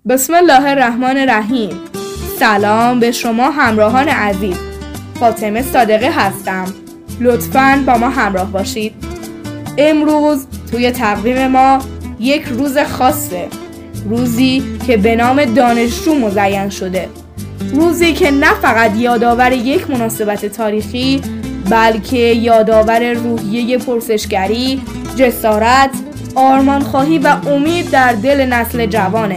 بسم الله الرحمن الرحیم. سلام به شما همراهان عزیز. فاطمه صادقه هستم. لطفاً با ما همراه باشید. امروز توی تقویم ما یک روز خاصه، روزی که به نام دانشجو مزین شده، روزی که نه فقط یادآور یک مناسبت تاریخی بلکه یادآور روحیه پرسشگری، جسارت، آرمانخواهی و امید در دل نسل جوانه.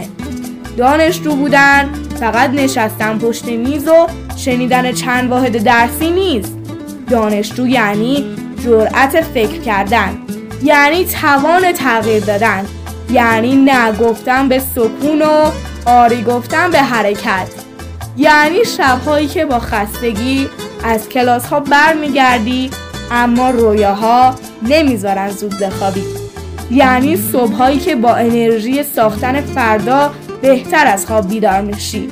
دانشجو بودن فقط نشستن پشت میز و شنیدن چند واحد درسی نیست. دانشجو یعنی جرأت فکر کردن، یعنی توان تغییر دادن، یعنی نه گفتن به سکون و آری گفتن به حرکت، یعنی شبهایی که با خستگی از کلاس ها برمیگردی اما رویاها نمیذارن زود بخوابی، یعنی صبحایی که با انرژی ساختن فردا بهتر از خواب بیدار میشی.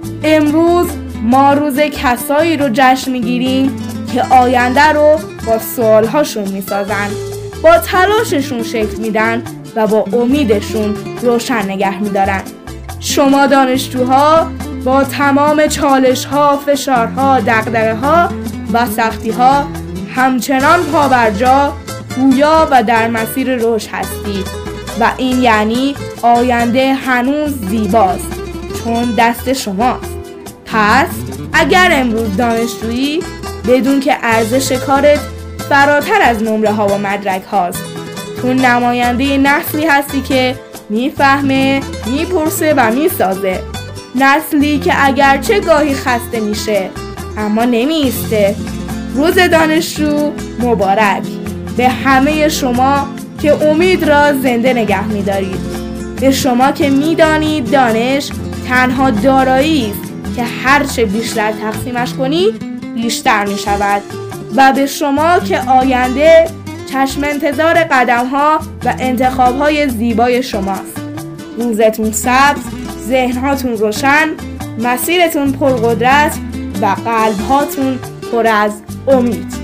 امروز ما روز کسایی رو جشن میگیریم که آینده رو با سوالهاشون میسازن، با تلاششون شکل میدن و با امیدشون روشن نگه میدارن. شما دانشجوها با تمام چالش‌ها، فشارها، دغدغه‌ها و سختی‌ها همچنان پابرجا، گویا و در مسیر رشد هستید و این یعنی آینده هنوز زیباست چون دست شماست. پس اگر امروز دانشجویی، بدون که ارزش کارت فراتر از نمره ها و مدرک هاست. تو نماینده نسلی هستی که میفهمه، میپرسه و میسازه. نسلی که اگرچه گاهی خسته میشه اما نمیسته. روز دانشجو مبارک به همه شما که امید را زنده نگه می‌دارید، به شما که می‌دانید دانش تنها دارایی است که هرچه بیشتر تقسیمش کنی بیشتر می‌شود، و به شما که آینده چشم انتظار قدم‌ها و انتخاب‌های زیبای شماست. روزتون سبز، ذهن‌هاتون روشن، مسیرتون پرقدرت و قلب‌هاتون پر از امید.